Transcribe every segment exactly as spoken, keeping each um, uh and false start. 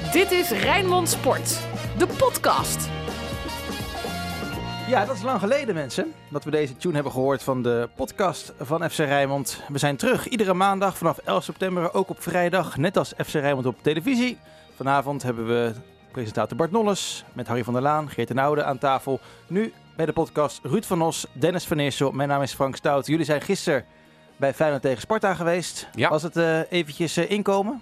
Dit is Rijnmond Sport, de podcast. Ja, dat is lang geleden, mensen, dat we deze tune hebben gehoord van de podcast van F C Rijnmond. We zijn terug iedere maandag vanaf elf september, ook op vrijdag, net als F C Rijnmond op televisie. Vanavond hebben we presentator Bart Nolles met Harry van der Laan, Geert ten Oude aan tafel. Nu bij de podcast Ruud van Os, Dennis van Eersel, mijn naam is Frank Stout. Jullie zijn gisteren bij Feyenoord tegen Sparta geweest. Ja. Was het uh, eventjes uh, inkomen?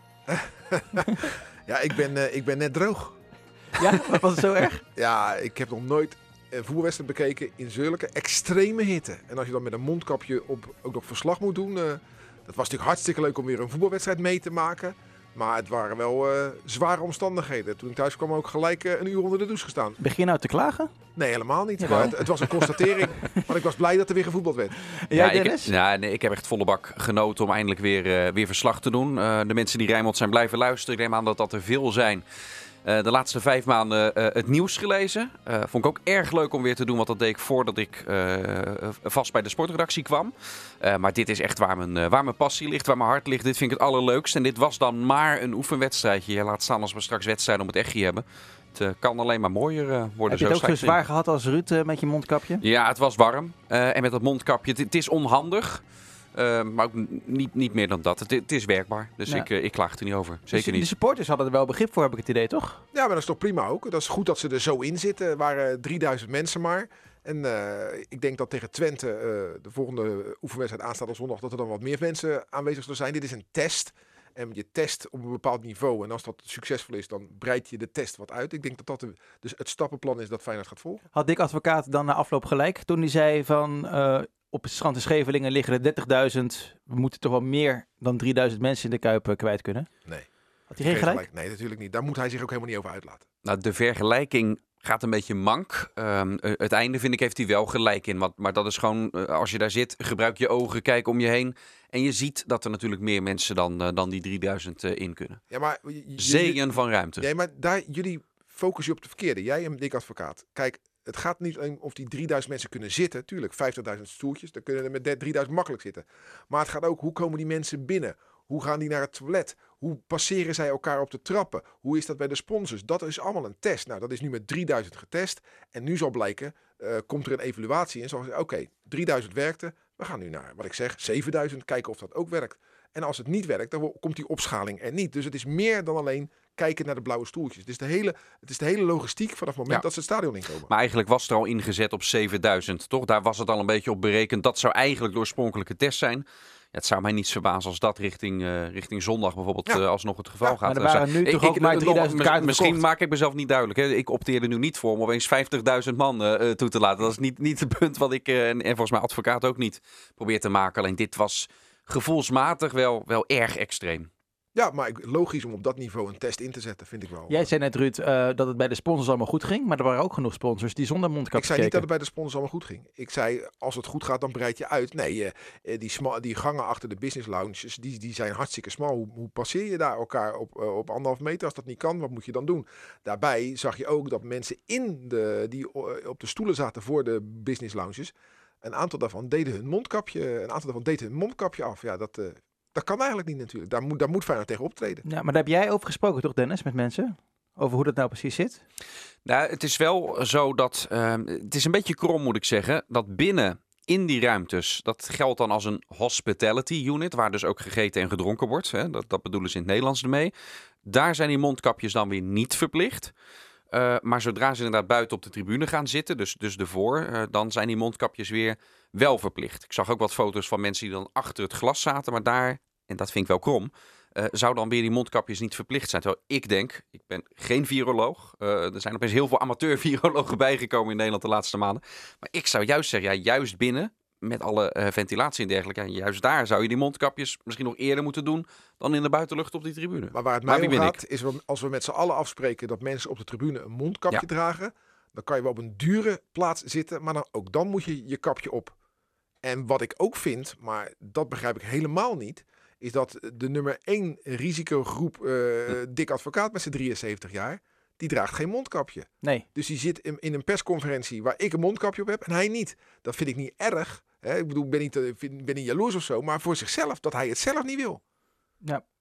Ja, ik ben, uh, ik ben net droog. Ja, was het zo erg? Ja, ik heb nog nooit een voetbalwedstrijd bekeken in zulke extreme hitte. En als je dan met een mondkapje op, ook nog verslag moet doen. Uh, dat was natuurlijk hartstikke leuk om weer een voetbalwedstrijd mee te maken. Maar het waren wel uh, zware omstandigheden. Toen ik thuis kwam ook gelijk uh, een uur onder de douche gestaan. Begin je nou te klagen? Nee, helemaal niet. Jawel. Maar het, het was een constatering. Want ik was blij dat er weer gevoetbald werd. Jij, Ja, Dennis? ik, ja, nee, ik heb echt volle bak genoten om eindelijk weer, uh, weer verslag te doen. Uh, de mensen die Rijnmond zijn blijven luisteren. Ik neem aan dat dat er veel zijn. Uh, de laatste vijf maanden uh, het nieuws gelezen. Uh, vond ik ook erg leuk om weer te doen, want dat deed ik voordat ik uh, vast bij de sportredactie kwam. Uh, maar dit is echt waar mijn, uh, waar mijn passie ligt, waar mijn hart ligt. Dit vind ik het allerleukst. En dit was dan maar een oefenwedstrijdje. Je laat staan als we straks wedstrijden om het echt hebben. Het uh, kan alleen maar mooier uh, worden. Heb je zo het ook zo zwaar gehad als Ruud uh, met je mondkapje? Ja, het was warm. Uh, en met dat mondkapje, het, het is onhandig. Uh, maar ook niet, niet meer dan dat. Het, het is werkbaar. Dus ja. ik, uh, ik klaag er niet over. Zeker dus, niet. De supporters hadden er wel begrip voor, heb ik het idee, toch? Ja, maar dat is toch prima ook. Dat is goed dat ze er zo in zitten. Er waren drieduizend mensen maar. En uh, ik denk dat tegen Twente uh, de volgende oefenwedstrijd aanstaat op zondag, dat er dan wat meer mensen aanwezig zullen zijn. Dit is een test. En je test op een bepaald niveau. En als dat succesvol is, dan breid je de test wat uit. Ik denk dat dat de, dus het stappenplan is dat Feyenoord gaat volgen. Had Dick Advocaat dan na afloop gelijk toen hij zei van Uh, op het strand in Scheveningen liggen er dertigduizend. We moeten toch wel meer dan drieduizend mensen in de Kuip kwijt kunnen. Nee. Had hij geen gelijk? gelijk? Nee, natuurlijk niet. Daar moet hij zich ook helemaal niet over uitlaten. Nou, de vergelijking gaat een beetje mank. Um, het einde vind ik heeft hij wel gelijk in. Want, maar dat is gewoon, uh, als je daar zit, gebruik je ogen, kijk om je heen. En je ziet dat er natuurlijk meer mensen dan, uh, dan die drieduizend uh, in kunnen. Ja, maar je, je, Zeeën van ruimte. Nee, maar daar, jullie focussen je op de verkeerde. Jij en Dick Advocaat. Kijk, het gaat niet alleen of die drieduizend mensen kunnen zitten. Tuurlijk, vijftigduizend stoeltjes. Dan kunnen er met drieduizend makkelijk zitten. Maar het gaat ook, hoe komen die mensen binnen? Hoe gaan die naar het toilet? Hoe passeren zij elkaar op de trappen? Hoe is dat bij de sponsors? Dat is allemaal een test. Nou, dat is nu met drieduizend getest. En nu zal blijken, uh, komt er een evaluatie in. Zal zeggen, oké, okay, drieduizend werkte. We gaan nu naar, wat ik zeg, zevenduizend. Kijken of dat ook werkt. En als het niet werkt, dan komt die opschaling er niet. Dus het is meer dan alleen kijken naar de blauwe stoeltjes. Het is de hele, het is de hele logistiek vanaf het moment ja. dat ze het stadion inkomen. Maar eigenlijk was het er al ingezet op zevenduizend, toch? Daar was het al een beetje op berekend. Dat zou eigenlijk de oorspronkelijke test zijn. Ja, het zou mij niets verbazen als dat richting, uh, richting zondag bijvoorbeeld ja. uh, alsnog het geval ja, gaat. Maar er waren nu ik, toch ik, ook maar drieduizend kaarten Misschien verkocht. maak ik mezelf niet duidelijk. Hè. Ik opteerde nu niet voor om opeens vijftigduizend man uh, toe te laten. Dat is niet, niet het punt wat ik, uh, en, en volgens mij advocaat ook niet, probeer te maken. Alleen dit was gevoelsmatig wel, wel erg extreem. Ja, maar logisch om op dat niveau een test in te zetten, vind ik wel. Jij zei net, Ruud, uh, dat het bij de sponsors allemaal goed ging. Maar er waren ook genoeg sponsors die zonder mondkapje Ik zei keken. niet dat het bij de sponsors allemaal goed ging. Ik zei, als het goed gaat, dan breid je uit. Nee, uh, die, sma- die gangen achter de business lounges, die, die zijn hartstikke smal. Hoe, hoe passeer je daar elkaar op, uh, op anderhalf meter? Als dat niet kan, wat moet je dan doen? Daarbij zag je ook dat mensen in de, die uh, op de stoelen zaten voor de business lounges, een aantal daarvan deden hun mondkapje, een aantal daarvan deden hun mondkapje af. Ja, dat... Uh, Dat kan eigenlijk niet natuurlijk. Daar moet, daar moet Feyenoord tegen optreden. Ja, maar daar heb jij over gesproken toch, Dennis, met mensen? Over hoe dat nou precies zit? Nou, het is wel zo dat, uh, het is een beetje krom moet ik zeggen, dat binnen in die ruimtes, dat geldt dan als een hospitality unit, waar dus ook gegeten en gedronken wordt. Hè? Dat, dat bedoelen ze in het Nederlands ermee. Daar zijn die mondkapjes dan weer niet verplicht. Uh, maar zodra ze inderdaad buiten op de tribune gaan zitten, dus, dus ervoor, uh, dan zijn die mondkapjes weer wel verplicht. Ik zag ook wat foto's van mensen die dan achter het glas zaten, maar daar, en dat vind ik wel krom, uh, zou dan weer die mondkapjes niet verplicht zijn. Terwijl ik denk, ik ben geen viroloog, uh, er zijn opeens heel veel amateur-virologen bijgekomen in Nederland de laatste maanden. Maar ik zou juist zeggen, ja, juist binnen, met alle uh, ventilatie en dergelijke, en juist daar zou je die mondkapjes misschien nog eerder moeten doen dan in de buitenlucht op die tribune. Maar waar het mij om gaat, is als we met z'n allen afspreken dat mensen op de tribune een mondkapje ja. dragen, dan kan je wel op een dure plaats zitten, maar dan, ook dan moet je je kapje op. En wat ik ook vind, maar dat begrijp ik helemaal niet, is dat de nummer één risicogroep, uh, hm. Dick Advocaat met zijn drieënzeventig jaar, die draagt geen mondkapje. Nee. Dus die zit in, in een persconferentie waar ik een mondkapje op heb en hij niet. Dat vind ik niet erg. Hè? Ik bedoel, ik ben niet, ben niet jaloers of zo, maar voor zichzelf, dat hij het zelf niet wil. Ja.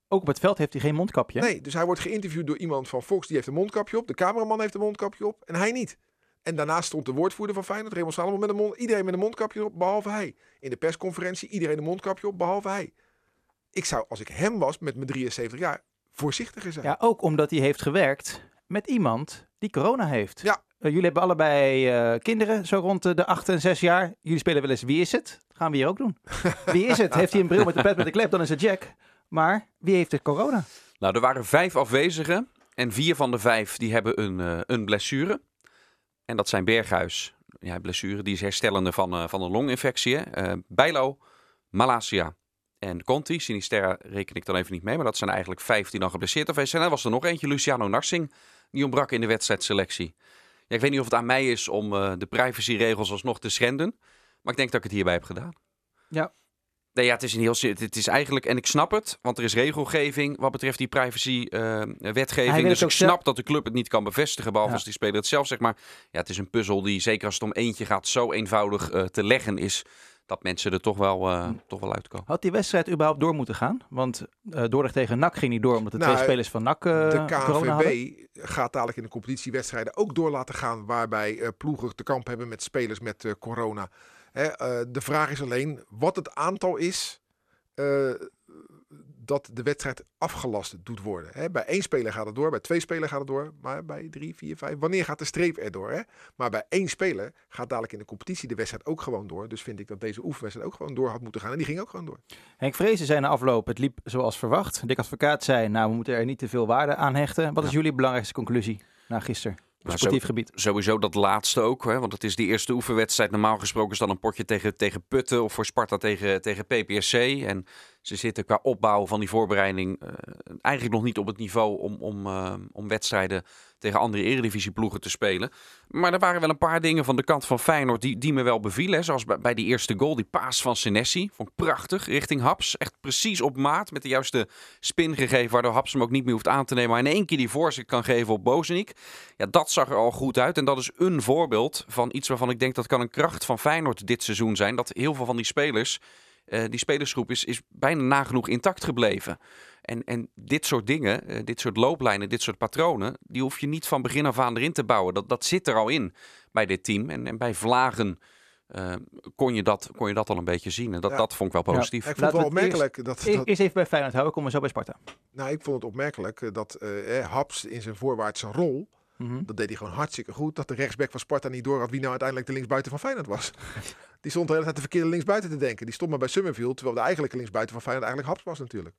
Ook op het veld heeft hij geen mondkapje. Nee, dus hij wordt geïnterviewd door iemand van Fox, die heeft een mondkapje op. De cameraman heeft een mondkapje op en hij niet. En daarnaast stond de woordvoerder van Feyenoord, Raymond Salomon, met een mond, iedereen met een mondkapje op, behalve hij. In de persconferentie, iedereen een mondkapje op, behalve hij. Ik zou, als ik hem was, met mijn drieënzeventig jaar, voorzichtiger zijn. Ja, ook omdat hij heeft gewerkt met iemand die corona heeft. Ja. Uh, jullie hebben allebei uh, kinderen, zo rond uh, de acht en zes jaar. Jullie spelen wel eens Wie is het? Dat gaan we hier ook doen. Wie is het? Heeft hij een bril met een pet met een klep, dan is het Jack. Maar wie heeft de corona? Nou, er waren vijf afwezigen en vier van de vijf die hebben een, uh, een blessure. En dat zijn Berghuis, ja, blessure, die is herstellende van, uh, van een longinfectie. Uh, Bijlo, Malasia en Conti. Sinisterra reken ik dan even niet mee, maar dat zijn eigenlijk vijf die dan geblesseerd geweest zijn. En er was er nog eentje, Luciano Narsing, die ontbrak in de wedstrijdselectie. Ja, ik weet niet of het aan mij is om uh, de privacyregels alsnog te schenden, maar ik denk dat ik het hierbij heb gedaan. Ja. Nee, ja, het is, een heel, het is eigenlijk, en ik snap het, want er is regelgeving wat betreft die privacy-wetgeving. Uh, dus ik snap zelf... dat de club het niet kan bevestigen, behalve ja. als die speler het zelf zegt. Maar ja, het is een puzzel die, zeker als het om eentje gaat, zo eenvoudig uh, te leggen is, dat mensen er toch wel, uh, toch wel uitkomen. Had die wedstrijd überhaupt door moeten gaan? Want uh, Dordrecht tegen N A C ging niet door, omdat de nou, twee spelers van N A C uh, de K N V B corona hadden. Gaat dadelijk in de competitiewedstrijden ook door laten gaan, waarbij uh, ploegen te kamp hebben met spelers met uh, corona. Hè, uh, de vraag is alleen wat het aantal is uh, dat de wedstrijd afgelast doet worden. Hè, bij één speler gaat het door, bij twee spelers gaat het door, maar bij drie, vier, vijf, wanneer gaat de streep erdoor? Hè? Maar bij één speler gaat dadelijk in de competitie de wedstrijd ook gewoon door. Dus vind ik dat deze oefenwedstrijd ook gewoon door had moeten gaan. En die ging ook gewoon door. Henk Vrezen zei na afloop, het liep zoals verwacht. Dick Advocaat zei, nou we moeten er niet te veel waarde aan hechten. Wat is ja. jullie belangrijkste conclusie na gisteren? Op sportief gebied. Sowieso dat laatste ook, hè, want het is die eerste oefenwedstrijd. Normaal gesproken is dan een potje tegen, tegen Putten of voor Sparta tegen, tegen P P S C. En ze zitten qua opbouw van die voorbereiding uh, eigenlijk nog niet op het niveau om, om, uh, om wedstrijden tegen andere eredivisieploegen te spelen. Maar er waren wel een paar dingen van de kant van Feyenoord die, die me wel bevielen. Hè. Zoals bij, bij die eerste goal, die paas van Senesi. Vond ik prachtig, richting Haps. Echt precies op maat, met de juiste spin gegeven, waardoor Haps hem ook niet meer hoeft aan te nemen. Maar in één keer die voorzet kan geven op Bozeniek. Ja, dat zag er al goed uit. En dat is een voorbeeld van iets waarvan ik denk dat kan een kracht van Feyenoord dit seizoen zijn. Dat heel veel van die spelers, uh, die spelersgroep is, is bijna nagenoeg intact gebleven. En, en dit soort dingen, uh, dit soort looplijnen, dit soort patronen, die hoef je niet van begin af aan erin te bouwen. Dat, dat zit er al in bij dit team. En, en bij Vlagen uh, kon, je dat, kon je dat al een beetje zien. En dat, ja. dat vond ik wel positief. Ja, ik vond het wel opmerkelijk. Eerst, dat, eerst, dat... eerst even bij Feyenoord houden, komen we zo bij Sparta. Nou, ik vond het opmerkelijk dat uh, Haps in zijn voorwaartse rol, Mm-hmm. dat deed hij gewoon hartstikke goed, dat de rechtsback van Sparta niet door had wie nou uiteindelijk de linksbuiten van Feyenoord was. Die stond de hele tijd de verkeerde linksbuiten te denken. Die stond maar bij Summerfield, terwijl de eigenlijke linksbuiten van Feyenoord eigenlijk Haps was natuurlijk.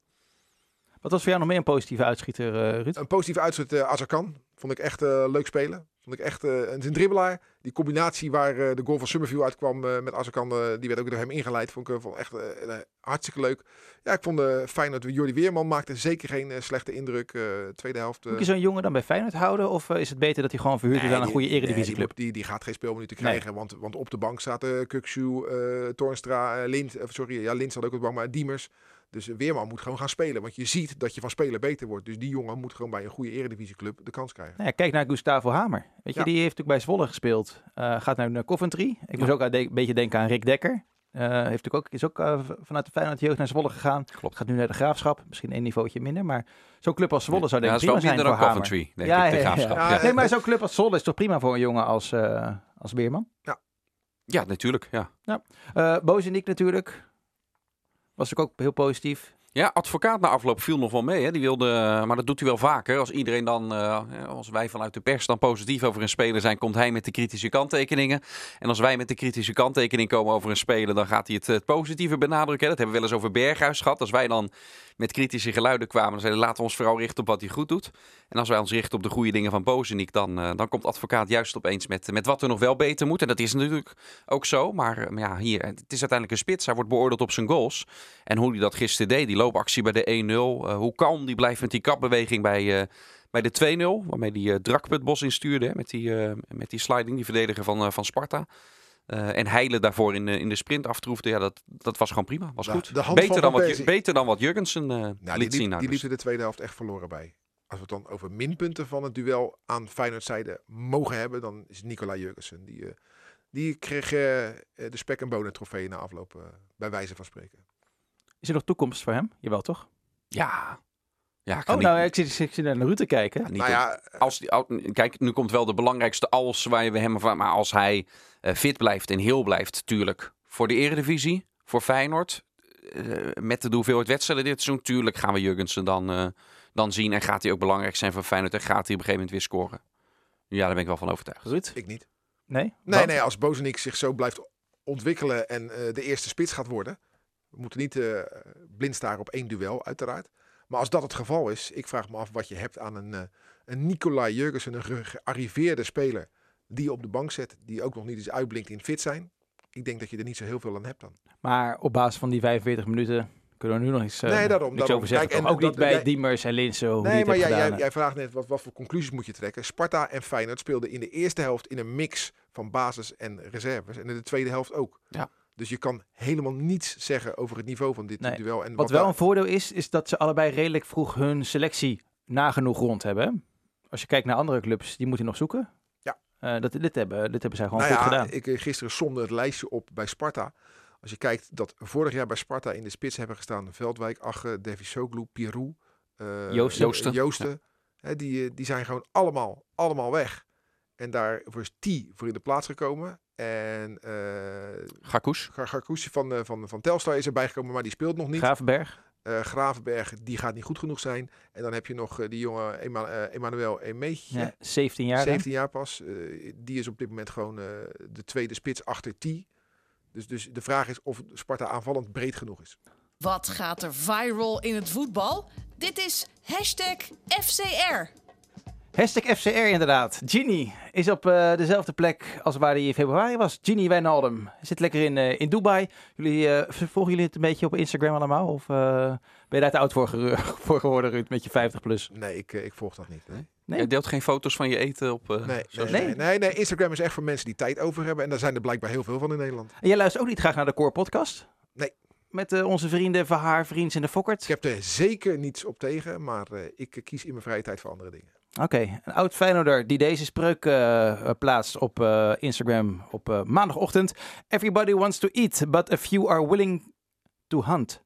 Wat was voor jou nog meer een positieve uitschieter, uh, Ruud? Een positieve uitschieter, uh, Azarkan. Vond ik echt uh, leuk spelen. Vond ik echt uh, een, een dribbelaar. Die combinatie waar uh, de goal van Summerfield uitkwam uh, met Azarkan, uh, die werd ook door hem ingeleid. Vond ik uh, vond echt uh, uh, hartstikke leuk. Ja, ik vond uh, Feyenoord, Jordi Weerman maakte zeker geen uh, slechte indruk. Uh, tweede helft. Uh... Moet je zo'n jongen dan bij Feyenoord houden? Of uh, is het beter dat hij gewoon verhuurd nee, is aan een goede nee, eredivisieclub? Die, die, die gaat geen speelminuten krijgen. Nee. Want, want op de bank zaten uh, Kukshu, uh, Toornstra, uh, Lind. Uh, sorry, ja, Lind zat ook op de bank, maar Diemers. Dus Weerman moet gewoon gaan spelen. Want je ziet dat je van spelen beter wordt. Dus die jongen moet gewoon bij een goede eredivisieclub de kans krijgen. Nou ja, kijk naar Gustavo Hamer. Weet je, ja. Die heeft natuurlijk bij Zwolle gespeeld. Uh, gaat nu naar Coventry. Ik ja. moest ook een beetje denken aan Rick Dekker. Uh, heeft natuurlijk ook, is ook uh, vanuit de Feyenoord jeugd naar Zwolle gegaan. Klopt. Gaat nu naar de Graafschap. Misschien een niveautje minder. Maar zo'n club als Zwolle zou denk ik ja, prima zijn voor Hamer. Coventry, denk ja, ik, de ja, Graafschap. Ja, ja. Ja. Nee, maar zo'n club als Zwolle is toch prima voor een jongen als, uh, als Beerman? Ja. Ja, natuurlijk. Ja. Ja. Uh, Bozeniek natuurlijk. Was ook heel positief. Ja, Advocaat na afloop viel nog wel mee. Hè. Die wilde, maar dat doet hij wel vaker. Als iedereen dan, uh, als wij vanuit de pers dan positief over een speler zijn, komt hij met de kritische kanttekeningen. En als wij met de kritische kanttekening komen over een speler, dan gaat hij het, het positieve benadrukken. Dat hebben we wel eens over Berghuis gehad. Als wij dan met kritische geluiden kwamen, dan zeiden we, laten we ons vooral richten op wat hij goed doet. En als wij ons richten op de goede dingen van Bozeniek, dan, uh, dan komt Advocaat juist opeens met, met wat er nog wel beter moet. En dat is natuurlijk ook zo. Maar, uh, maar ja, hier, het is uiteindelijk een spits. Hij wordt beoordeeld op zijn goals. En hoe hij dat gisteren deed, die loopactie bij de één nul. Uh, hoe kalm die blijft met die kapbeweging bij, uh, bij de twee nul. Waarmee die uh, Drakput Bos instuurde. Hè, met, die, uh, met die sliding, die verdediger van, uh, van Sparta. Uh, en Heilen daarvoor in, uh, in de sprint aftroefde. Ja, dat, dat was gewoon prima. Was ja, goed. De beter, dan wat, beter dan wat Jurgensen uh, nou, liet die, zien. Die, nou, die dus. liep er de tweede helft echt verloren bij. Als we het dan over minpunten van het duel aan Feyenoordzijde mogen hebben, dan is het Nicola Jurgensen. Die, uh, die kreeg uh, de spek- en bonen trofee na afloop, uh, bij wijze van spreken. Is er nog toekomst voor hem? Jawel, toch? Ja, Ja, kan Oh, niet- nou, ik zit, ik zit naar de route te kijken. Ja, niet Nou ja, als die, al- kijk, nu komt wel de belangrijkste als waar we hem van. Maar als hij uh, fit blijft en heel blijft, tuurlijk. Voor de Eredivisie, voor Feyenoord. Uh, met de hoeveelheid wedstrijden dit seizoen, tuurlijk gaan we Jurgensen dan, uh, dan zien. En gaat hij ook belangrijk zijn voor Feyenoord. En gaat hij op een gegeven moment weer scoren. Ja, daar ben ik wel van overtuigd. Ruud? ik niet. Nee? Nee, Wat? nee, als Bozeniek zich zo blijft ontwikkelen en uh, de eerste spits gaat worden. We moeten niet uh, blind staren op één duel, uiteraard. Maar als dat het geval is, ik vraag me af wat je hebt aan een, uh, een Nicolai Jurgensen, een ge- gearriveerde speler die je op de bank zet, die ook nog niet eens uitblinkt in fit zijn. Ik denk dat je er niet zo heel veel aan hebt dan. Maar op basis van die vijfenveertig minuten kunnen we nu nog eens uh, Nee, daarom, niks daarom. over zeggen. Kijk, toch? en Ook dat- niet bij jij- Diemers en Linssen, hoe die Nee, het maar heeft jij, gedaan. jij, jij vraagt net wat, wat voor conclusies moet je trekken. Sparta en Feyenoord speelden in de eerste helft in een mix van basis en reserves. En in de tweede helft ook. Ja. Dus je kan helemaal niets zeggen over het niveau van dit Nee. duel. En Wat wel daar- een voordeel is, is dat ze allebei redelijk vroeg hun selectie nagenoeg rond hebben. hè? Als je kijkt naar andere clubs, die moeten nog zoeken. Ja. Uh, dat, dit, hebben, dit hebben zij gewoon nou goed ja, gedaan. ik eh, gisteren somde het lijstje op bij Sparta. Als je kijkt dat vorig jaar bij Sparta in de spits hebben gestaan Veldwijk, Agge, Devisoglu, Pirou, uh, Joosten. Joosten. Joosten. Hè, die, eh, die zijn gewoon allemaal, allemaal weg. En daarvoor is T voor in de plaats gekomen. En uh, Gakoes. Garkoes van, uh, van, van Telstar is erbij gekomen, maar die speelt nog niet. Gravenberg. Uh, Gravenberg, die gaat niet goed genoeg zijn. En dan heb je nog uh, die jonge Ema- uh, Emmanuel Emeetje. Ja, zeventien jaar. hè? zeventien jaar pas. Uh, die is op dit moment gewoon uh, de tweede spits achter T. Dus, dus de vraag is of Sparta aanvallend breed genoeg is. Wat gaat er viral in het voetbal? Dit is hashtag F C R. Hashtag F C R inderdaad. Gini is op uh, dezelfde plek als waar hij in februari was. Gini Wijnaldum zit lekker in, uh, in Dubai. Jullie, uh, volgen jullie het een beetje op Instagram allemaal? Of uh, ben je daar te oud voor, ge- voor geworden, Ruud, met je vijftig plus? Nee, ik, uh, ik volg dat niet. Nee, Nee? Jij deelt geen foto's van je eten op... Uh, nee, nee, social nee, Nee. nee, nee. Instagram is echt voor mensen die tijd over hebben. En daar zijn er blijkbaar heel veel van in Nederland. En jij luistert ook niet graag naar de Core podcast? Nee. Met uh, onze vrienden Van Haar, Vriends en de Fokkert? Ik heb er zeker niets op tegen, maar uh, ik uh, kies in mijn vrije tijd voor andere dingen. Oké, okay. Een oud Feyenoorder die deze spreuk uh, plaatst op uh, Instagram op uh, maandagochtend. Everybody wants to eat, but a few are willing to hunt.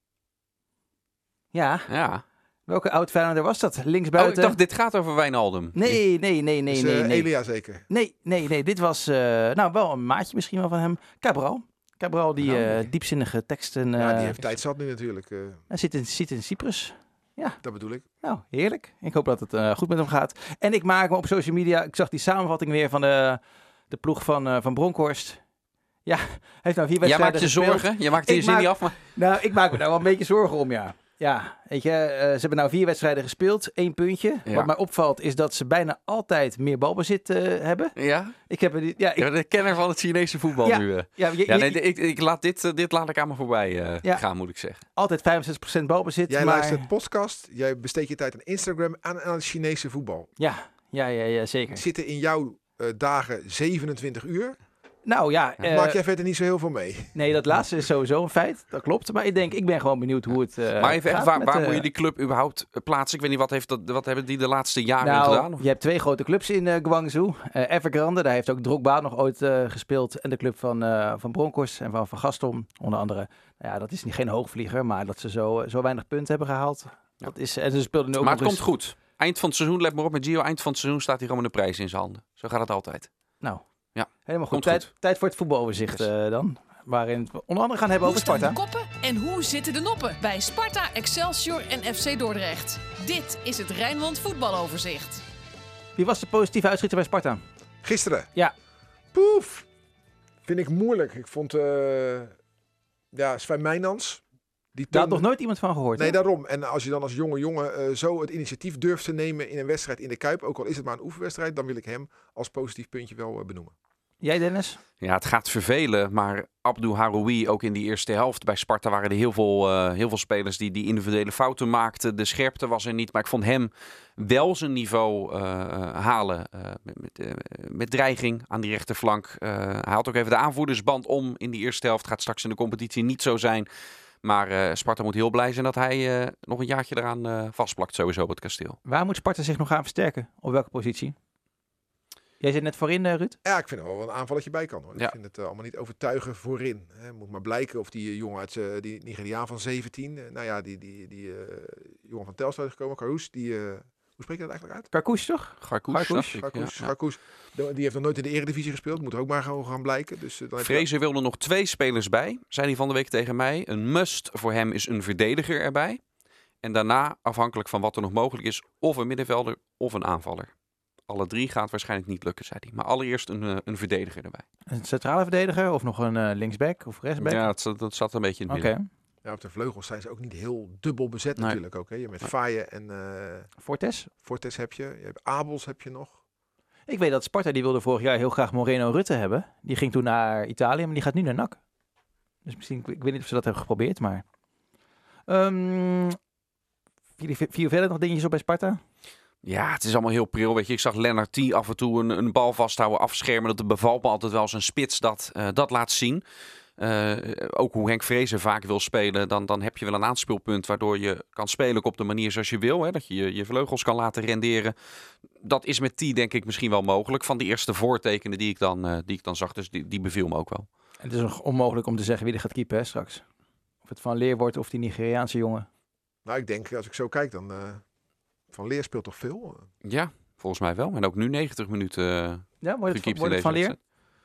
Ja, Ja. welke oud Feyenoorder was dat? Oh, ik Linksbuiten? dacht, dit gaat over Wijnaldum. Nee, nee, nee, nee, Dus, nee, uh, nee. Elia zeker. Nee, nee, nee. Dit was uh, nou wel een maatje misschien wel van hem. Cabral. Cabral die uh, diepzinnige teksten... Uh, Ja, die heeft tijd zat nu natuurlijk. Uh, Hij zit in, zit in Cyprus. dat bedoel ik. Nou, heerlijk. Ik hoop dat het uh, goed met hem gaat. En ik maak me op social media... Ik zag die samenvatting weer van de, de ploeg van, uh, van Bronkhorst. Ja, hij heeft nou vier Jij wedstrijden maakt je gespeeld. zorgen? Je maakt je Ik zin maak- niet af, maar... Nou, ik maak me daar wel een beetje zorgen om, ja. Ja, weet je, uh, ze hebben nou vier wedstrijden gespeeld. Één puntje. Ja. Wat mij opvalt is dat ze bijna altijd meer balbezit uh, hebben. Ja? Ik heb er die- ja, ik, Ja, de kenner van het Chinese voetbal Ja. nu. Uh. ja, je- Ja, je- nee, ik, ik laat dit, uh, dit laat ik aan me voorbij uh, Ja. gaan, moet ik zeggen. altijd vijfenzestig procent balbezit. Jij maar... luistert podcast, jij besteedt je tijd aan Instagram aan, aan het Chinese voetbal. Ja, ja, ja, ja, zeker. Zitten in jouw uh, dagen zevenentwintig uur. Nou ja, uh, Maak jij verder niet zo heel veel mee. nee, dat laatste is sowieso een feit. Dat klopt. Maar ik denk, ik ben gewoon benieuwd hoe het uh, maar even echt, gaat waar, met, waar uh, moet je die club überhaupt uh, plaatsen? Ik weet niet, wat, heeft dat, wat hebben die de laatste jaren Nou, gedaan? Of? je hebt twee grote clubs in uh, Guangzhou. Uh, Evergrande, daar heeft ook Drogba nog ooit uh, gespeeld. En de club van, uh, van Bronkhorst en van Van Gaston, onder andere. Nou ja, dat is niet, geen hoogvlieger, maar dat ze zo, zo weinig punten hebben gehaald. Ja. Dat is, en ze speelden nu ook Maar het nog komt eens... goed. Eind van het seizoen, let maar op met Gio. Eind van het seizoen staat hij gewoon met de prijs in zijn handen. Zo gaat het altijd. Nou, Ja, helemaal goed. komt Tijd, goed. tijd voor het voetbaloverzicht uh, dan. Waarin we onder andere gaan hebben Hoe over staan Sparta. de koppen en hoe zitten de noppen bij Sparta, Excelsior en F C Dordrecht? Dit is het Rijnmond voetbaloverzicht. Wie was de positieve uitschieter bij Sparta? Gisteren. Ja. Poef. Vind ik moeilijk. Ik vond... Uh, ja, Sven Mijnans. Die Daar had toonde- nog nooit iemand van gehoord. Nee, hè? daarom. En als je dan als jonge jongen uh, zo het initiatief durft te nemen in een wedstrijd in de Kuip, ook al is het maar een oefenwedstrijd, dan wil ik hem als positief puntje wel uh, benoemen. Jij, Dennis? Ja, het gaat vervelen, maar Abdou Haroui, ook in die eerste helft bij Sparta waren er heel veel, uh, heel veel spelers die, die individuele fouten maakten. De scherpte was er niet, maar ik vond hem wel zijn niveau uh, halen uh, met, met, uh, met dreiging aan die rechterflank. Uh, hij had ook even de aanvoerdersband om in die eerste helft. Gaat straks in de competitie niet zo zijn. Maar uh, Sparta moet heel blij zijn dat hij uh, nog een jaartje eraan uh, vastplakt sowieso op het kasteel. Waar moet Sparta zich nog gaan versterken? Op welke positie? Jij zit net voorin, uh, Ruud? Ja, ik vind er wel een aanvalletje bij kan. Hoor. Ja. Ik vind het uh, allemaal niet overtuigen voorin. Hè. Moet maar blijken of die uh, jongen uit uh, die Nigeriaan van zeventien... Uh, nou ja, die, die, die uh, jongen van Telstar is gekomen, Karous, die... Uh, hoe spreek je dat eigenlijk uit? Karkoes, toch? Garkoes, Garkoes, dacht ik, Garkoes, ja. Garkoes. Die heeft nog nooit in de Eredivisie gespeeld. Moet er ook maar gewoon gaan blijken. Dus, uh, dan heb je- Fraser wilde nog twee spelers bij, zei hij van de week tegen mij. Een must voor hem is een verdediger erbij. En daarna, afhankelijk van wat er nog mogelijk is, of een middenvelder of een aanvaller. Alle drie gaat waarschijnlijk niet lukken, zei hij. Maar allereerst een, uh, een verdediger erbij. Een centrale verdediger of nog een uh, linksback of rechtsback? Ja, dat, zat- dat zat een beetje in het Oké. midden. Ja, op de vleugels zijn ze ook niet heel dubbel bezet Nee. natuurlijk ook. Hè. Je hebt met Nee. Faye en uh, Fortes? Fortes heb je. Je hebt Abels heb je nog. Ik weet dat Sparta die wilde vorig jaar heel graag Moreno Rutte hebben. Die ging toen naar Italië, maar die gaat nu naar N A C. Dus misschien, ik weet niet of ze dat hebben geprobeerd, maar... Um, vier verder nog dingetjes op bij Sparta? Ja, het is allemaal heel pril. Weet je, ik zag Lennart T af en toe een, een bal vasthouden, afschermen. Dat bevalt me altijd wel zijn spits dat, uh, dat laat zien. Uh, ook hoe Henk Vrezer vaak wil spelen, dan, dan heb je wel een aanspeelpunt waardoor je kan spelen op de manier zoals je wil. Hè? Dat je, je je vleugels kan laten renderen. Dat is met T denk ik misschien wel mogelijk. Van die eerste voortekenen die ik dan, uh, die ik dan zag, dus die, die beviel me ook wel. En het is nog onmogelijk om te zeggen wie er gaat keepen hè, straks. Of het Van Leer wordt of die Nigeriaanse jongen. Nou, ik denk, als ik zo kijk, dan... Uh, Van Leer speelt toch veel? Ja, volgens mij wel. En ook nu negentig minuten uh, ja, wordt het, gekiept wordt in het deze Van Leer?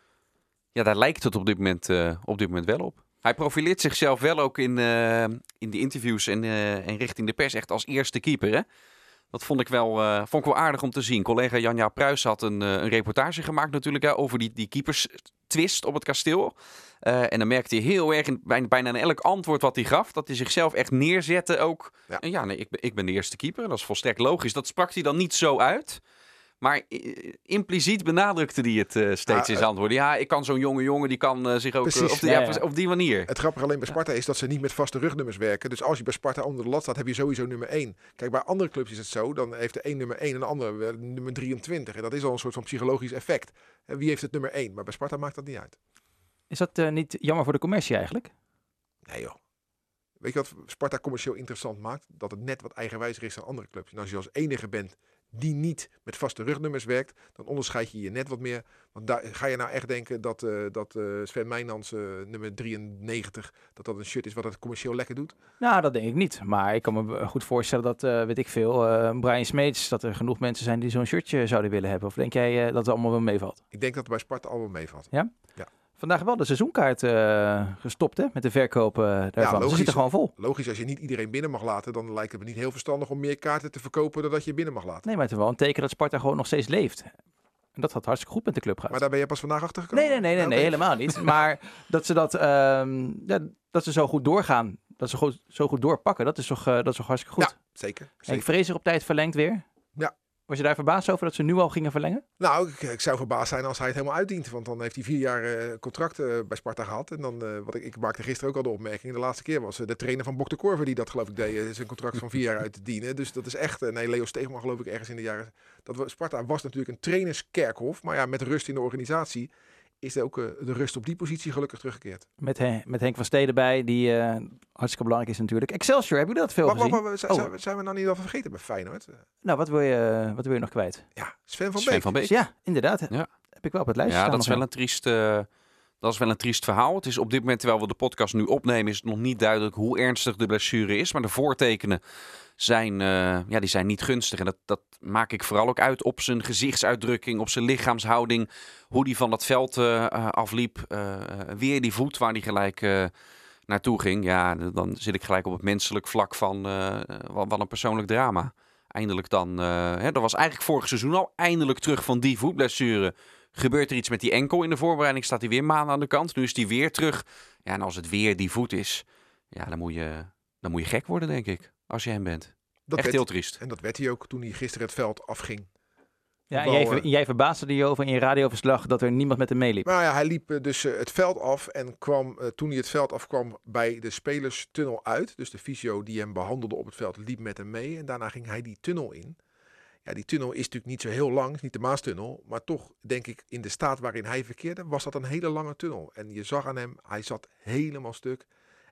Ja, daar lijkt het op dit moment, uh, op dit moment wel op. Hij profileert zichzelf wel ook in, uh, in de interviews en, uh, en richting de pers echt als eerste keeper. Hè? Dat vond ik, wel, uh, vond ik wel aardig om te zien. Collega Janja Pruis had een, uh, een reportage gemaakt natuurlijk hè, over die, die keepers-twist op het kasteel. Uh, en dan merkte hij heel erg in bijna, bijna in elk antwoord wat hij gaf, dat hij zichzelf echt neerzette ook. Ja, en ja nee, ik, ben, ik ben de eerste keeper. Dat is volstrekt logisch. Dat sprak hij dan niet zo uit. Maar uh, impliciet benadrukte hij het uh, steeds ja, in zijn antwoorden. Ja, ik kan zo'n jonge jongen, die kan uh, zich ook precies, uh, op, die, ja, ja, ja. op die manier. Het grappige alleen bij Sparta is dat ze niet met vaste rugnummers werken. Dus als je bij Sparta onder de lat staat, heb je sowieso nummer één. Kijk, bij andere clubs is het zo. Dan heeft de een nummer één en de andere nummer drieëntwintig. En dat is al een soort van psychologisch effect. En wie heeft het nummer één? Maar bij Sparta maakt dat niet uit. Is dat uh, niet jammer voor de commercie eigenlijk? Nee joh. Weet je wat Sparta commercieel interessant maakt? Dat het net wat eigenwijzer is dan andere clubs. En als je als enige bent die niet met vaste rugnummers werkt, dan onderscheid je je net wat meer. Want daar ga je nou echt denken dat, uh, dat uh, Sven Meijnans uh, nummer drieënnegentig, dat dat een shirt is wat het commercieel lekker doet? Nou, dat denk ik niet. Maar ik kan me goed voorstellen dat, uh, weet ik veel, uh, Brian Smeets, dat er genoeg mensen zijn die zo'n shirtje zouden willen hebben. Of denk jij uh, dat het allemaal wel meevalt? Ik denk dat het bij Sparta allemaal meevalt. Ja? Ja. Vandaag wel de seizoenkaart uh, gestopt hè, met de verkoop uh, daarvan. Ja, Ze zitten gewoon vol. Logisch, als je niet iedereen binnen mag laten, dan lijkt het me niet heel verstandig om meer kaarten te verkopen dan dat je binnen mag laten. Nee, maar het is wel een teken dat Sparta gewoon nog steeds leeft. En dat had hartstikke goed met de club gaat. Maar daar ben je pas vandaag achter gekomen? Nee, nee, nee, nee, Nou, nee oké. helemaal niet. Maar dat ze dat, um, ja, dat ze zo goed doorgaan, dat ze goed, zo goed doorpakken, dat is toch, uh, dat is toch hartstikke goed. Ja, zeker. Henk zeker. Vrezer op tijd verlengd weer. Ja. Was je daar verbaasd over dat ze nu al gingen verlengen? Nou, ik, ik zou verbaasd zijn als hij het helemaal uitdient. Want dan heeft hij vier jaar uh, contract uh, bij Sparta gehad. En dan, uh, wat ik, ik maakte gisteren ook al de opmerking. De laatste keer was uh, de trainer van Bok de Korver die dat geloof ik deed. Uh, zijn contract van vier jaar uit te dienen. Dus dat is echt, uh, nee, Leo Steegman geloof ik ergens in de jaren. Dat we, Sparta was natuurlijk een trainerskerkhof. Maar ja, met rust in de organisatie is er ook uh, de rust op die positie gelukkig teruggekeerd. Met, he, met Henk van Steden bij, die uh, hartstikke belangrijk is natuurlijk. Excelsior, hebben jullie dat veel Wacht, wacht, gezien? wacht, zijn, Oh. zijn, we- zijn we nou niet al vergeten bij Feyenoord? Uh, Nou, wat wil, je, wat wil je nog kwijt? ja, Sven van Sven Beek. van Beek. Dus ja, inderdaad. Ja. Heb ik wel op het lijstje Ja, staan dat is, nog, wel een triest, uh, dat is wel een triest verhaal. Het is op dit moment, terwijl we de podcast nu opnemen, is het nog niet duidelijk hoe ernstig de blessure is. Maar de voortekenen zijn, uh, ja, die zijn niet gunstig. En dat, dat maak ik vooral ook uit op zijn gezichtsuitdrukking, op zijn lichaamshouding. Hoe die van dat veld uh, afliep. Uh, weer die voet waar hij gelijk uh, naartoe ging. Ja, dan zit ik gelijk op het menselijk vlak van uh, wat een persoonlijk drama. Eindelijk dan, uh, hè, dat was eigenlijk vorig seizoen al, eindelijk terug van die voetblessure. Gebeurt er iets met die enkel in de voorbereiding, staat hij weer maanden aan de kant. Nu is hij weer terug. Ja, en als het weer die voet is, ja, dan moet je, dan moet je gek worden, denk ik, als je hem bent. Dat Echt werd, heel triest. En dat werd hij ook toen hij gisteren het veld afging. Ja, en Wel, jij, ver- uh, jij verbaasde er je over in je radioverslag dat er niemand met hem meeliep. Maar ja, hij liep uh, dus uh, het veld af en kwam, uh, toen hij het veld afkwam, bij de spelerstunnel uit. Dus de fysio die hem behandelde op het veld liep met hem mee. En daarna ging hij die tunnel in. Ja, die tunnel is natuurlijk niet zo heel lang, niet de Maastunnel. Maar toch, denk ik, in de staat waarin hij verkeerde, was dat een hele lange tunnel. En je zag aan hem, hij zat helemaal stuk.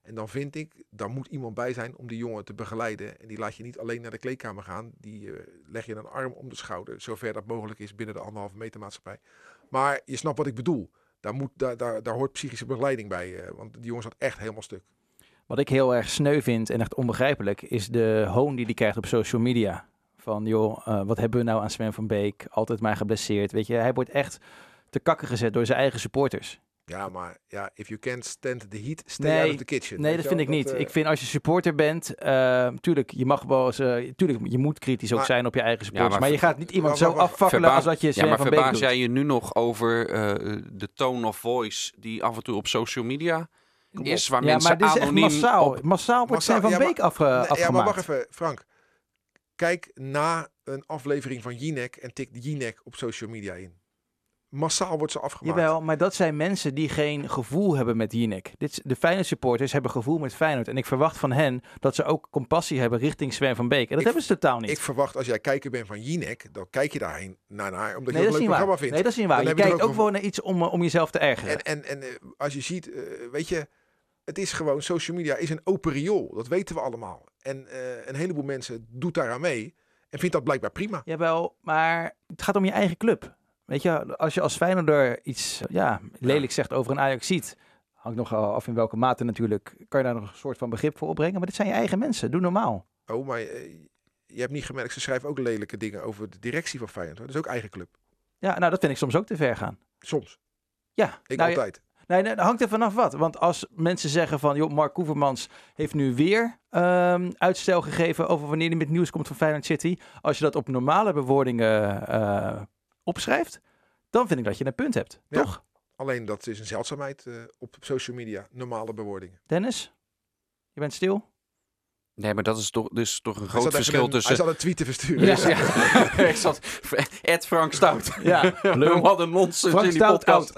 En dan vind ik, daar moet iemand bij zijn om die jongen te begeleiden. En die laat je niet alleen naar de kleedkamer gaan. Die uh, leg je een arm om de schouder, zover dat mogelijk is binnen de anderhalve meter maatschappij. Maar je snapt wat ik bedoel. Daar, moet, daar, daar, daar hoort psychische begeleiding bij. Uh, want die jongen zat echt helemaal stuk. Wat ik heel erg sneu vind en echt onbegrijpelijk is de hoon die hij krijgt op social media. Van joh, uh, wat hebben we nou aan Sven van Beek? Altijd maar geblesseerd. Weet je, hij wordt echt te kakken gezet door zijn eigen supporters. Ja, maar ja, if you can't stand the heat, stay Nee, out of the kitchen. Nee, Weet dat je vind ik wel? niet. Dat, uh, Ik vind als je supporter bent, uh, tuurlijk, je mag wel eens, uh, tuurlijk, je moet kritisch ook Maar- zijn op je eigen supporters. Ja, maar, maar je gaat niet iemand maar- zo maar- afvakkelen verbaas- als dat je Ja, Sven maar van Beek verbaas doet. jij je nu nog over uh, de tone of voice die af en toe op social media is, waar Ja, mensen maar dit is echt anoniem massaal. op... Massaal wordt Massaal, Sven van ja, maar- Beek afge, nee, afgemaakt. ja, maar wacht even, Frank. Kijk na een aflevering van Jinek en tik Jinek op social media in. Massaal wordt ze afgemaakt. Jawel, maar dat zijn mensen die geen gevoel hebben met Jinek. Dit is- De Feyenoord supporters hebben gevoel met Feyenoord. En ik verwacht van hen dat ze ook compassie hebben richting Sven van Beek. En dat Ik- hebben ze totaal niet. Ik verwacht als jij kijker bent van Jinek, dan kijk je daarheen naar, naar omdat nee, je dat het is een leuk niet waar. programma vindt. Nee, dat is niet waar. Dan Je heb je kijkt toch ook ook gewoon naar iets om, uh, om jezelf te ergeren. En, en, en eh, als je ziet, eh, weet je, het is gewoon, social media is een open riool. Dat weten we allemaal. En eh, een heleboel mensen doet daaraan mee en vindt dat blijkbaar prima. Jawel, maar het gaat om je eigen club. Weet je, als je als Feyenoorder iets ja, lelijk zegt over een Ajaxiet, hangt nog af in welke mate natuurlijk, kan je daar nog een soort van begrip voor opbrengen. Maar dit zijn je eigen mensen, doe normaal. Oh, maar eh, je hebt niet gemerkt, ze schrijven ook lelijke dingen over de directie van Feyenoord. Hoor. Dat is ook eigen club. Ja, nou dat vind ik soms ook te ver gaan. Soms. Ja, Ik nou, ja, altijd. nee, nee, dat hangt er vanaf wat. Want als mensen zeggen van, joh, Mark Koevermans heeft nu weer um, uitstel gegeven over wanneer hij met nieuws komt van Feyenoord City. Als je dat op normale bewoordingen uh, opschrijft, dan vind ik dat je een punt hebt, Ja. toch? Alleen dat is een zeldzaamheid uh, op social media. Normale bewoordingen. Dennis, je bent stil? Nee, maar dat is toch, dus toch een Hij groot zat even verschil een, tussen... Hij zat een tweet te versturen. Ja. Dus, Ja, ik zat... Ed Frank Stout. Ja, lul. Wat een nonsens Frank in die Stout podcast.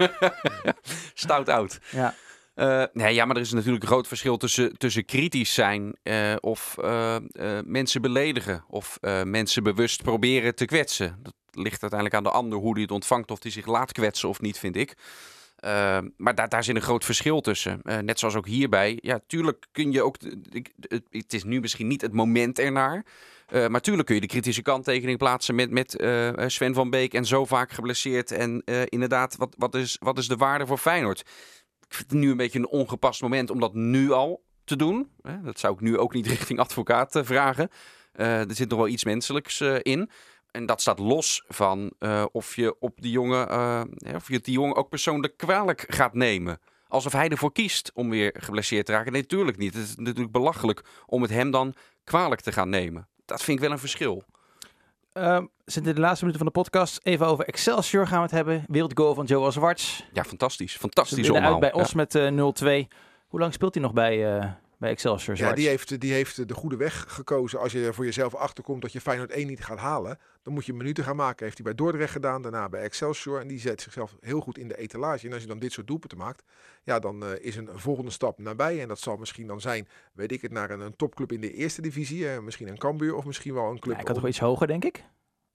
Stout oud. Ja. Uh, nee, ja, maar er is natuurlijk een groot verschil tussen, tussen kritisch zijn uh, of uh, uh, mensen beledigen of uh, mensen bewust proberen te kwetsen. Dat ligt uiteindelijk aan de ander hoe die het ontvangt, of die zich laat kwetsen of niet, vind ik. Uh, maar daar, daar zit een groot verschil tussen. Uh, net zoals ook hierbij. Ja, tuurlijk kun je ook... Ik, het, het is nu misschien niet het moment ernaar. Uh, maar tuurlijk kun je de kritische kanttekening plaatsen met, met uh, Sven van Beek en zo vaak geblesseerd. En uh, inderdaad, wat, wat, is, wat is de waarde voor Feyenoord? Ik vind het nu een beetje een ongepast moment om dat nu al te doen. Uh, dat zou ik nu ook niet richting advocaat uh, vragen. Uh, er zit nog wel iets menselijks uh, in. En dat staat los van uh, of je op die jongen, uh, of je die jongen ook persoonlijk kwalijk gaat nemen. Alsof hij ervoor kiest om weer geblesseerd te raken. Nee, natuurlijk niet. Het is natuurlijk belachelijk om het hem dan kwalijk te gaan nemen. Dat vind ik wel een verschil. Uh, zitten in de laatste minuten van de podcast. Even over Excelsior gaan we het hebben. Wereldgoal van Joel Zwarts. Ja, fantastisch. Fantastisch allemaal. allemaal. Uit bij Os ja. met uh, nul twee. Hoe lang speelt hij nog bij, uh, bij Excelsior Zwarts? Ja, die heeft, die heeft de goede weg gekozen. Als je er voor jezelf achterkomt dat je Feyenoord één niet gaat halen, dan moet je minuten gaan maken. Heeft hij bij Dordrecht gedaan, daarna bij Excelsior. En die zet zichzelf heel goed in de etalage. En als je dan dit soort doelpunten maakt, ja, dan uh, is een volgende stap nabij. En dat zal misschien dan zijn, weet ik het, naar een, een topclub in de eerste divisie. Uh, misschien een Cambuur of misschien wel een club. Ja, ik had toch wel iets hoger, denk ik?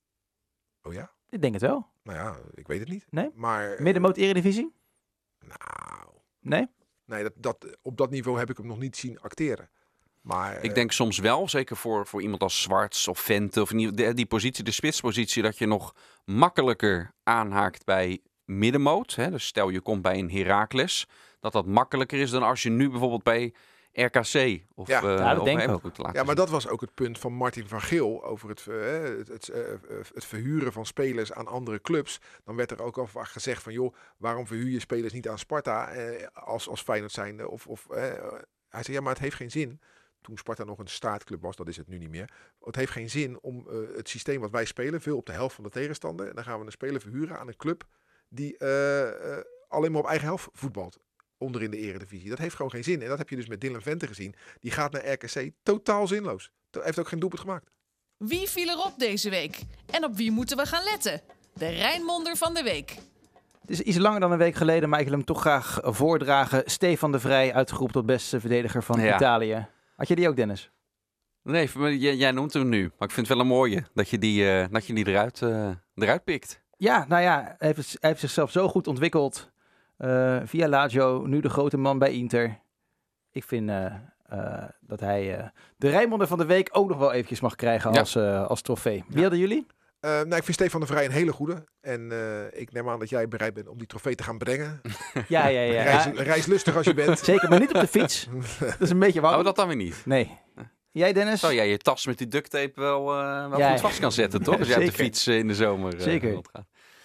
Oh ja? Ik denk het wel. Nou ja, ik weet het niet. Nee? Maar, uh, Middenmoot Eredivisie? Nou... Nee? Nee, dat, dat, op dat niveau heb ik hem nog niet zien acteren. Maar, ik denk soms wel, zeker voor, voor iemand als Zwarts of Vente, of in die, die positie, de spitspositie, dat je nog makkelijker aanhaakt bij middenmoot. Hè? Dus stel je komt bij een Heracles, dat dat makkelijker is dan als je nu bijvoorbeeld bij R K C of ja. Uh, ja, dat of denk ik ook. Ja, maar dat was ook het punt van Martin van Geel over het, uh, het, het, uh, het verhuren van spelers aan andere clubs. Dan werd er ook al vaak gezegd van, joh, waarom verhuur je spelers niet aan Sparta uh, als, als Feyenoord zijnde? Of, of, uh, hij zei, ja, maar het heeft geen zin. Toen Sparta nog een staartclub was, dat is het nu niet meer. Het heeft geen zin om uh, het systeem wat wij spelen, veel op de helft van de tegenstander. En dan gaan we een speler verhuren aan een club die uh, uh, alleen maar op eigen helft voetbalt. Onder in de eredivisie. Dat heeft gewoon geen zin. En dat heb je dus met Dylan Vente gezien. Die gaat naar R K C totaal zinloos. Hij heeft ook geen doelpunt gemaakt. Wie viel erop deze week? En op wie moeten we gaan letten? De Rijnmonder van de week. Het is iets langer dan een week geleden, maar ik wil hem toch graag voordragen. Stefan de Vrij, uitgeroepen tot beste verdediger van Ja. Italië. Had je die ook, Dennis? Nee, jij, jij noemt hem nu. Maar ik vind het wel een mooie dat je die, uh, dat je die eruit, uh, eruit pikt. Ja, nou ja, hij heeft, hij heeft zichzelf zo goed ontwikkeld. Uh, via Lazio, nu de grote man bij Inter. ik vind uh, uh, dat hij uh, de Rijnmonder van de week ook nog wel eventjes mag krijgen Ja. als, uh, als trofee. Wie Ja. hadden jullie? Uh, nou, ik vind Stefan de Vrij een hele goede. En uh, ik neem aan dat jij bereid bent om die trofee te gaan brengen. Ja, ja, ja. Reis, ja. reislustig als je bent. Zeker, maar niet op de fiets. Dat is een beetje warm. Oh, dat dan weer niet. Nee. Jij, Dennis? Zou jij je tas met die duct tape wel, uh, wel Ja, goed ja. vast kan zetten, toch? Als jij op de Zeker. fiets uh, in de zomer uh, Zeker. rondgaat.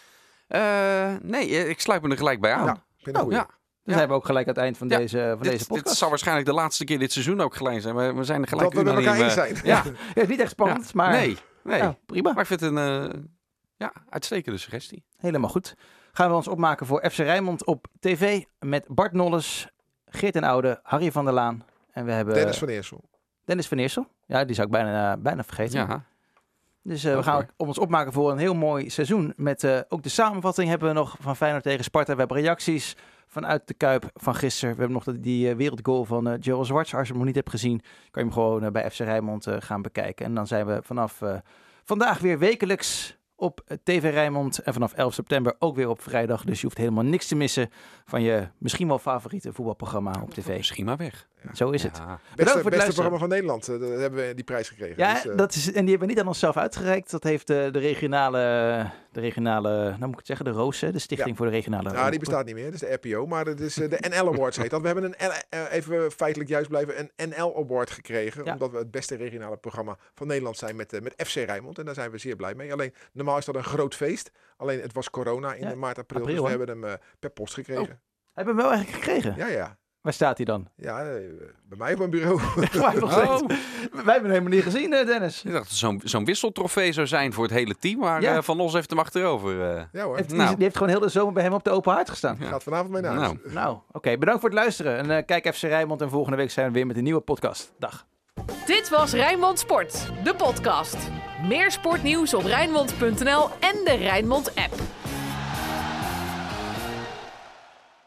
Uh, nee, ik sluit me er gelijk bij aan. Ja, ik vind het Oh, goed. Ja. Dan ja. zijn we ook gelijk aan het eind van Ja, deze, van Dit, deze podcast. dit zal waarschijnlijk de laatste keer dit seizoen ook gelijk zijn. We, we zijn er gelijk Dat we met unaniem, elkaar eens uh, zijn. Ja, Ja, het is niet echt spannend, ja. maar Nee, nee. ja, prima. Maar ik vind het een uh, ja, uitstekende suggestie. Helemaal goed. Gaan we ons opmaken voor F C Rijnmond op tv met Bart Nolles, Geert en Oude, Harry van der Laan. En we hebben Dennis van Eersel. Dennis van Eersel. Ja, die zou ik bijna, uh, bijna vergeten. Ja. Dus uh, we Ook gaan mooi. ons opmaken voor een heel mooi seizoen. Met uh, ook de samenvatting hebben we nog van Feyenoord tegen Sparta. We hebben reacties vanuit de Kuip van gisteren. We hebben nog de, die uh, wereldgoal van uh, Joel Zwarts. Als je hem nog niet hebt gezien, kan je hem gewoon uh, bij F C Rijnmond uh, gaan bekijken. En dan zijn we vanaf uh, vandaag weer wekelijks op T V Rijnmond. En vanaf elf september ook weer op vrijdag. Dus je hoeft helemaal niks te missen van je misschien wel favoriete voetbalprogramma op tv. Misschien maar weg. Zo is het. Ja. Bedankt voor Beste, het beste luisteren. programma van Nederland. Uh, daar hebben we die prijs gekregen. Ja, Dus, uh, dat is, en die hebben we niet aan onszelf uitgereikt. Dat heeft uh, de regionale, de regionale, nou moet ik het zeggen, de Roos, hè, de Stichting Ja. voor de Regionale. ja, die bestaat niet meer. Dat is de R P O. Maar het is uh, de N L Awards heet dat. We hebben een, L- uh, even feitelijk juist blijven, een N L Award gekregen. Ja. Omdat we het beste regionale programma van Nederland zijn met, uh, met F C Rijnmond. En daar zijn we zeer blij mee. Alleen, normaal is dat een groot feest. Alleen, het was corona in Ja, maart, april. april, dus we hè? hebben hem uh, per post gekregen. Heb je hem wel eigenlijk gekregen? Ja, ja. Waar staat hij dan? Ja, uh, bij mij op mijn bureau. Waar nog Oh. steeds? Wij hebben hem helemaal niet gezien, uh, Dennis. Ik dacht dat het zo'n zo'n wisseltrofee zou zijn voor het hele team. Maar Ja. uh, Van Os heeft hem achterover. Uh. Ja hoor. Heeft, die, Nou. die heeft gewoon heel de zomer bij hem op de open haard gestaan. Ja. Gaat vanavond mee naar huis. Nou. Nou, oké. Okay, bedankt voor het luisteren. En uh, kijk F C Rijnmond en volgende week zijn we weer met een nieuwe podcast. Dag. Dit was Rijnmond Sport, de podcast. Meer sportnieuws op Rijnmond punt n l en de Rijnmond app.